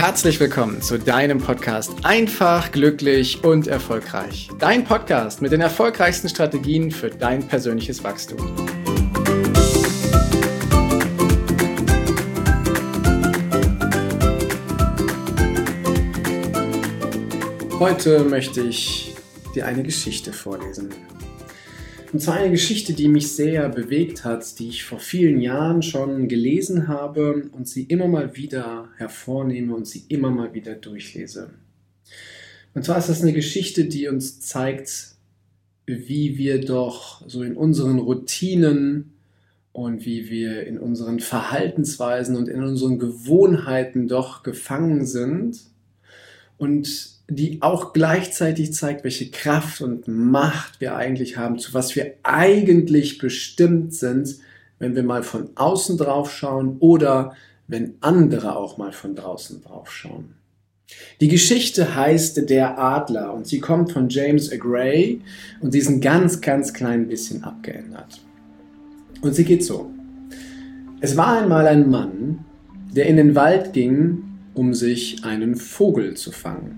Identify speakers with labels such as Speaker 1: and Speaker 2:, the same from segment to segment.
Speaker 1: Herzlich willkommen zu deinem Podcast Einfach, glücklich und erfolgreich. Dein Podcast mit den erfolgreichsten Strategien für dein persönliches Wachstum. Heute möchte ich dir eine Geschichte vorlesen. Und zwar eine Geschichte, die mich sehr bewegt hat, die ich vor vielen Jahren schon gelesen habe und sie immer mal wieder hervornehme und sie immer mal wieder durchlese. Und zwar ist das eine Geschichte, die uns zeigt, wie wir doch so in unseren Routinen und wie wir in unseren Verhaltensweisen und in unseren Gewohnheiten doch gefangen sind und die auch gleichzeitig zeigt, welche Kraft und Macht wir eigentlich haben, zu was wir eigentlich bestimmt sind, wenn wir mal von außen drauf schauen oder wenn andere auch mal von draußen drauf schauen. Die Geschichte heißt Der Adler und sie kommt von James A. Gray und sie ist ein ganz klein bisschen abgeändert. Und sie geht so. Es war einmal ein Mann, der in den Wald ging, um sich einen Vogel zu fangen.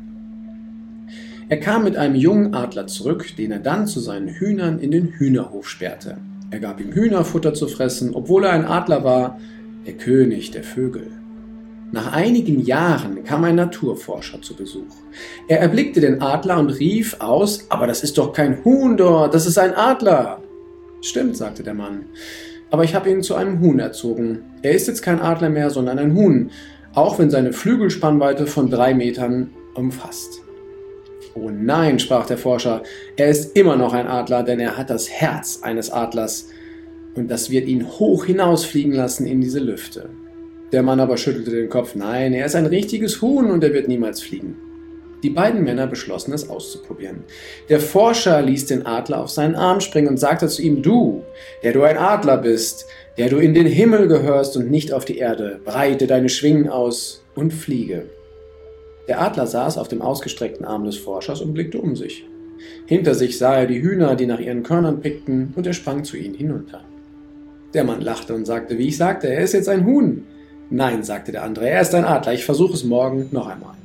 Speaker 1: Er kam mit einem jungen Adler zurück, den er dann zu seinen Hühnern in den Hühnerhof sperrte. Er gab ihm Hühnerfutter zu fressen, obwohl er ein Adler war, der König der Vögel. Nach einigen Jahren kam ein Naturforscher zu Besuch. Er erblickte den Adler und rief aus, »Aber das ist doch kein Huhn dort, das ist ein Adler!« »Stimmt«, sagte der Mann, »aber ich habe ihn zu einem Huhn erzogen. Er ist jetzt kein Adler mehr, sondern ein Huhn, auch wenn seine Flügelspannweite von 3 Metern umfasst.« »Oh nein«, sprach der Forscher, »er ist immer noch ein Adler, denn er hat das Herz eines Adlers und das wird ihn hoch hinausfliegen lassen in diese Lüfte.« Der Mann aber schüttelte den Kopf, »Nein, er ist ein richtiges Huhn und er wird niemals fliegen.« Die beiden Männer beschlossen, es auszuprobieren. Der Forscher ließ den Adler auf seinen Arm springen und sagte zu ihm, »Du, der du ein Adler bist, der du in den Himmel gehörst und nicht auf die Erde, breite deine Schwingen aus und fliege.« Der Adler saß auf dem ausgestreckten Arm des Forschers und blickte um sich. Hinter sich sah er die Hühner, die nach ihren Körnern pickten, und er sprang zu ihnen hinunter. Der Mann lachte und sagte, wie ich sagte, er ist jetzt ein Huhn. Nein, sagte der andere, er ist ein Adler, ich versuche es morgen noch einmal.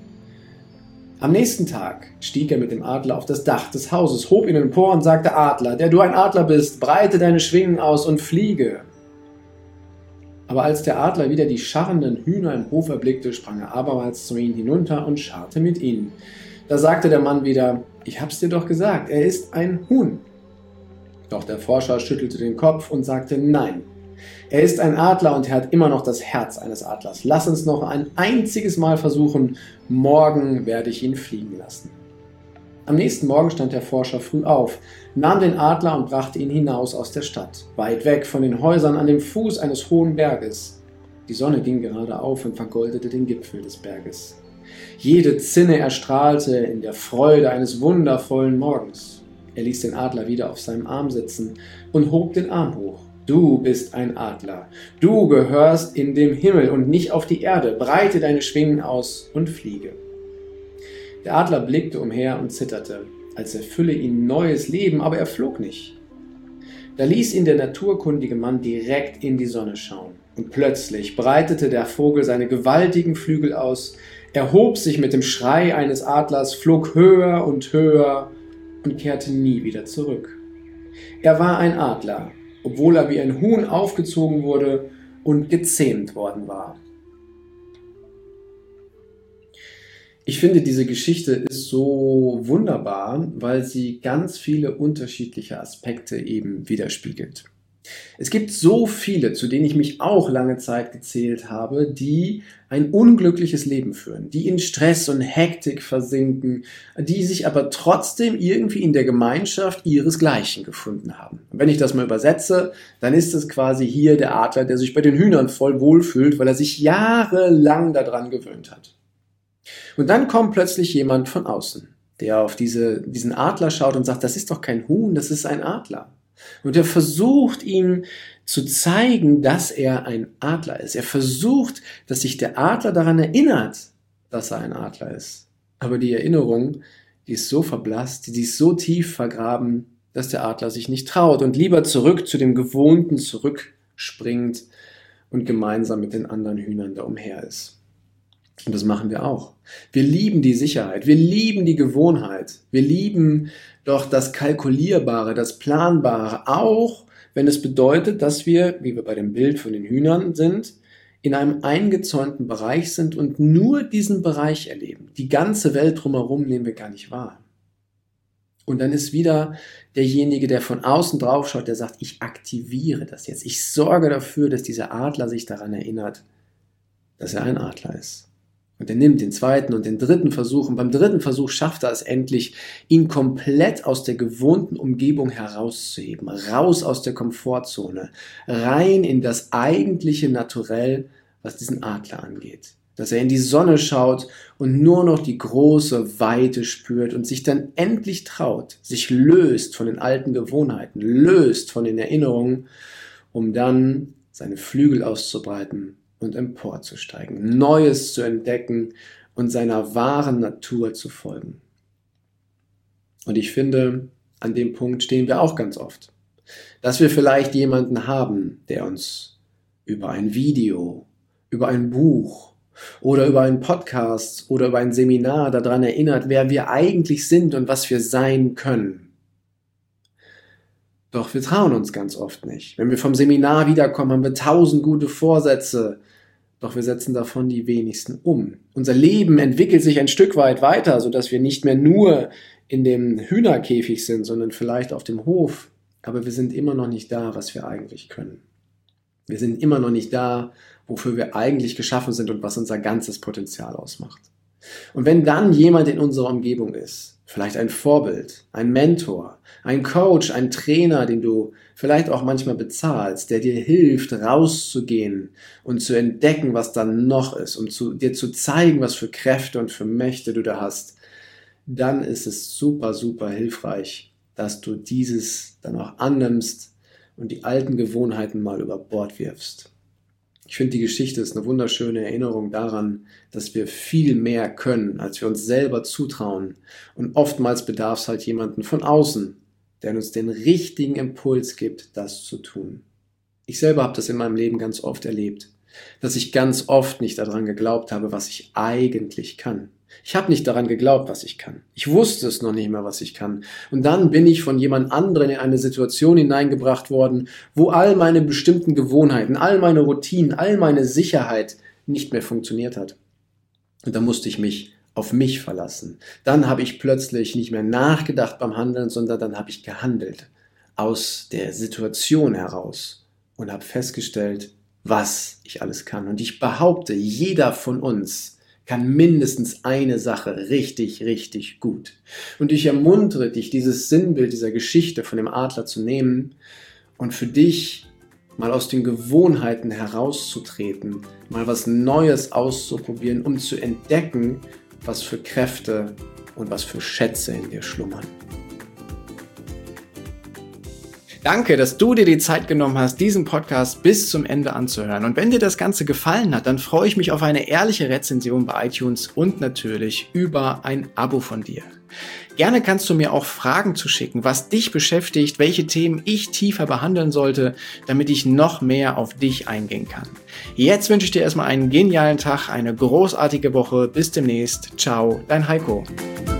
Speaker 1: Am nächsten Tag stieg er mit dem Adler auf das Dach des Hauses, hob ihn empor und sagte, Adler, der du ein Adler bist, breite deine Schwingen aus und fliege. Aber als der Adler wieder die scharrenden Hühner im Hof erblickte, sprang er abermals zu ihnen hinunter und scharrte mit ihnen. Da sagte der Mann wieder, ich hab's dir doch gesagt, er ist ein Huhn. Doch der Forscher schüttelte den Kopf und sagte, nein, er ist ein Adler und er hat immer noch das Herz eines Adlers. Lass uns noch ein einziges Mal versuchen, morgen werde ich ihn fliegen lassen. Am nächsten Morgen stand der Forscher früh auf, nahm den Adler und brachte ihn hinaus aus der Stadt, weit weg von den Häusern an dem Fuß eines hohen Berges. Die Sonne ging gerade auf und vergoldete den Gipfel des Berges. Jede Zinne erstrahlte in der Freude eines wundervollen Morgens. Er ließ den Adler wieder auf seinem Arm sitzen und hob den Arm hoch. Du bist ein Adler. Du gehörst in dem Himmel und nicht auf die Erde. Breite deine Schwingen aus und fliege. Der Adler blickte umher und zitterte, als erfülle ihn neues Leben, aber er flog nicht. Da ließ ihn der naturkundige Mann direkt in die Sonne schauen. Und plötzlich breitete der Vogel seine gewaltigen Flügel aus, erhob sich mit dem Schrei eines Adlers, flog höher und kehrte nie wieder zurück. Er war ein Adler, obwohl er wie ein Huhn aufgezogen wurde und gezähmt worden war. Ich finde, diese Geschichte ist so wunderbar, weil sie ganz viele unterschiedliche Aspekte eben widerspiegelt. Es gibt so viele, zu denen ich mich auch lange Zeit gezählt habe, die ein unglückliches Leben führen, die in Stress und Hektik versinken, die sich aber trotzdem irgendwie in der Gemeinschaft ihresgleichen gefunden haben. Und wenn ich das mal übersetze, dann ist es quasi hier der Adler, der sich bei den Hühnern voll wohlfühlt, weil er sich jahrelang daran gewöhnt hat. Und dann kommt plötzlich jemand von außen, der auf diesen Adler schaut und sagt, das ist doch kein Huhn, das ist ein Adler. Und er versucht ihm zu zeigen, dass er ein Adler ist. Er versucht, dass sich der Adler daran erinnert, dass er ein Adler ist. Aber die Erinnerung, die ist so verblasst, die ist so tief vergraben, dass der Adler sich nicht traut und lieber zurück zu dem Gewohnten zurückspringt und gemeinsam mit den anderen Hühnern da umher ist. Und das machen wir auch. Wir lieben die Sicherheit, wir lieben die Gewohnheit, wir lieben doch das Kalkulierbare, das Planbare, auch wenn es bedeutet, dass wir, wie wir bei dem Bild von den Hühnern sind, in einem eingezäunten Bereich sind und nur diesen Bereich erleben. Die ganze Welt drumherum nehmen wir gar nicht wahr. Und dann ist wieder derjenige, der von außen drauf schaut, der sagt, ich aktiviere das jetzt. Ich sorge dafür, dass dieser Adler sich daran erinnert, dass er ein Adler ist. Und er nimmt den zweiten und den dritten Versuch. Und beim dritten Versuch schafft er es endlich, ihn komplett aus der gewohnten Umgebung herauszuheben. Raus aus der Komfortzone. Rein in das eigentliche Naturell, was diesen Adler angeht. Dass er in die Sonne schaut und nur noch die große Weite spürt und sich dann endlich traut, sich löst von den alten Gewohnheiten, löst von den Erinnerungen, um dann seine Flügel auszubreiten und emporzusteigen, Neues zu entdecken und seiner wahren Natur zu folgen. Und ich finde, an dem Punkt stehen wir auch ganz oft, dass wir vielleicht jemanden haben, der uns über ein Video, über ein Buch oder über einen Podcast oder über ein Seminar daran erinnert, wer wir eigentlich sind und was wir sein können. Doch wir trauen uns ganz oft nicht. Wenn wir vom Seminar wiederkommen, haben wir 1000 gute Vorsätze, doch wir setzen davon die wenigsten um. Unser Leben entwickelt sich ein Stück weit weiter, sodass wir nicht mehr nur in dem Hühnerkäfig sind, sondern vielleicht auf dem Hof. Aber wir sind immer noch nicht da, was wir eigentlich können. Wir sind immer noch nicht da, wofür wir eigentlich geschaffen sind und was unser ganzes Potenzial ausmacht. Und wenn dann jemand in unserer Umgebung ist, vielleicht ein Vorbild, ein Mentor, ein Coach, ein Trainer, den du vielleicht auch manchmal bezahlst, der dir hilft, rauszugehen und zu entdecken, was da noch ist, um dir zu zeigen, was für Kräfte und für Mächte du da hast, dann ist es super, super hilfreich, dass du dieses dann auch annimmst und die alten Gewohnheiten mal über Bord wirfst. Ich finde, die Geschichte ist eine wunderschöne Erinnerung daran, dass wir viel mehr können, als wir uns selber zutrauen. Und oftmals bedarf es halt jemanden von außen, der uns den richtigen Impuls gibt, das zu tun. Ich selber habe das in meinem Leben ganz oft erlebt, dass ich ganz oft nicht daran geglaubt habe, was ich eigentlich kann. Ich habe nicht daran geglaubt, was ich kann. Ich wusste es noch nicht mehr, was ich kann. Und dann bin ich von jemand anderem in eine Situation hineingebracht worden, wo all meine bestimmten Gewohnheiten, all meine Routinen, all meine Sicherheit nicht mehr funktioniert hat. Und da musste ich mich auf mich verlassen. Dann habe ich plötzlich nicht mehr nachgedacht beim Handeln, sondern dann habe ich gehandelt aus der Situation heraus und habe festgestellt, was ich alles kann. Und ich behaupte, jeder von uns kann mindestens eine Sache richtig, richtig gut. Und ich ermuntere dich, dieses Sinnbild dieser Geschichte von dem Adler zu nehmen und für dich mal aus den Gewohnheiten herauszutreten, mal was Neues auszuprobieren, um zu entdecken, was für Kräfte und was für Schätze in dir schlummern. Danke, dass du dir die Zeit genommen hast, diesen Podcast bis zum Ende anzuhören. Und wenn dir das Ganze gefallen hat, dann freue ich mich auf eine ehrliche Rezension bei iTunes und natürlich über ein Abo von dir. Gerne kannst du mir auch Fragen zuschicken, was dich beschäftigt, welche Themen ich tiefer behandeln sollte, damit ich noch mehr auf dich eingehen kann. Jetzt wünsche ich dir erstmal einen genialen Tag, eine großartige Woche. Bis demnächst. Ciao, dein Heiko.